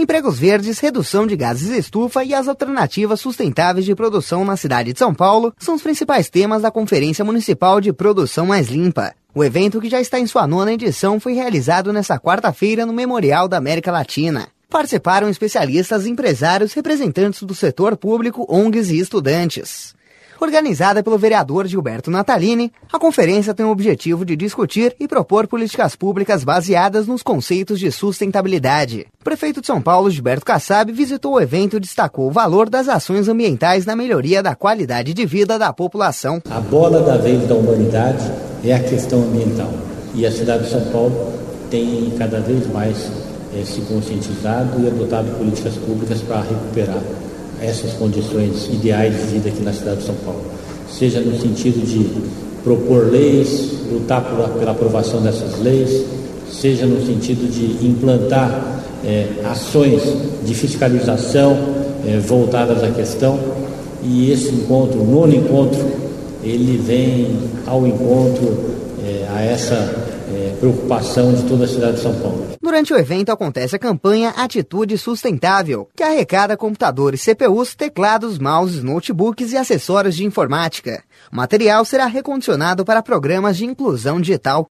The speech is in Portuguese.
empregos verdes, redução de gases estufa e as alternativas sustentáveis de produção na cidade de São Paulo são os principais temas da Conferência Municipal de Produção Mais Limpa. O evento, que já está em sua 9ª edição, foi realizado nesta quarta-feira no Memorial da América Latina. Participaram especialistas, empresários, representantes do setor público, ONGs e estudantes. Organizada pelo vereador Gilberto Natalini, a conferência tem o objetivo de discutir e propor políticas públicas baseadas nos conceitos de sustentabilidade. O prefeito de São Paulo, Gilberto Kassab, visitou o evento e destacou o valor das ações ambientais na melhoria da qualidade de vida da população. A bola da vez da humanidade é a questão ambiental. E a cidade de São Paulo tem cada vez mais se conscientizado e adotado políticas públicas para recuperar essas condições ideais de vida aqui na cidade de São Paulo, seja no sentido de propor leis, lutar pela aprovação dessas leis, seja no sentido de implantar ações de fiscalização voltadas à questão. E esse encontro, o 9º encontro, ele vem ao encontro a essa preocupação de toda a cidade de São Paulo. Durante o evento acontece a campanha Atitude Sustentável, que arrecada computadores, CPUs, teclados, mouses, notebooks e acessórios de informática. O material será recondicionado para programas de inclusão digital.